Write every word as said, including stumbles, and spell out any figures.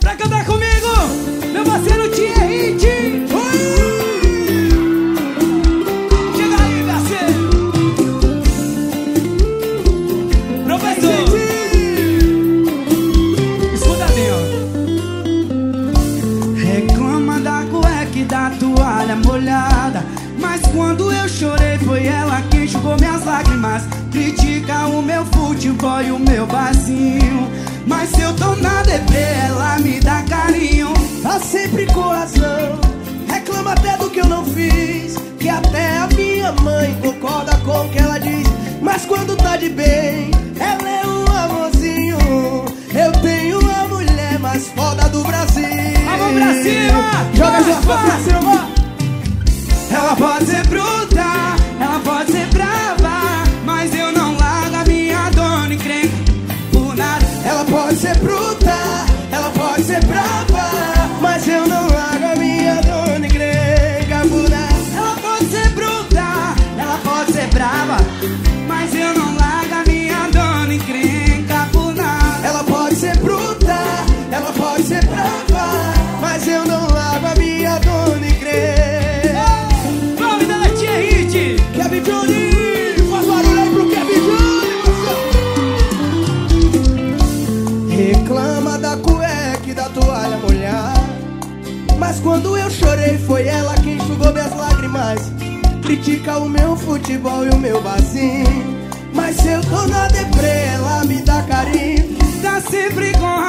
Pra cantar comigo, meu parceiro Tia Hit. Chega aí, parceiro. Professor, escuta bem, ó. Reclama da cueca e da toalha molhada, mas quando eu chorei foi ela quem enxugou minhas lágrimas. Critica o meu futebol e o meu barzinho, mas se eu tô na deprê, ela me dá carinho. Tá sempre com razão, reclama até do que eu não fiz, que até a minha mãe concorda com o que ela diz. Mas quando tá de bem, ela é um amorzinho. Eu tenho a mulher mais foda do Brasil. A mão pra cima! Joga as duas pra cima! Ela pode ser bruta, ela pode ser brava, mas eu não largo a minha dona e creio por nada. Ela pode ser bruta, ela pode ser brava, mas eu não largo a minha dona e creio por nada. Ela pode ser bruta, ela pode ser brava, mas eu não largo a minha dona e encrenca por nada. Ela pode ser bruta, ela pode ser brava, mas eu não largo a minha dona e creio. Nome dela é Tia Hit. Kevin Johnny, faz barulho aí pro Kevin Johnny. Reclama da cueca e da toalha molhada, mas quando eu chorei foi ela quem enxugou minhas lágrimas. Critica o meu futebol e o meu barzinho, mas se eu tô na deprê, ela me dá carinho. Tá sempre com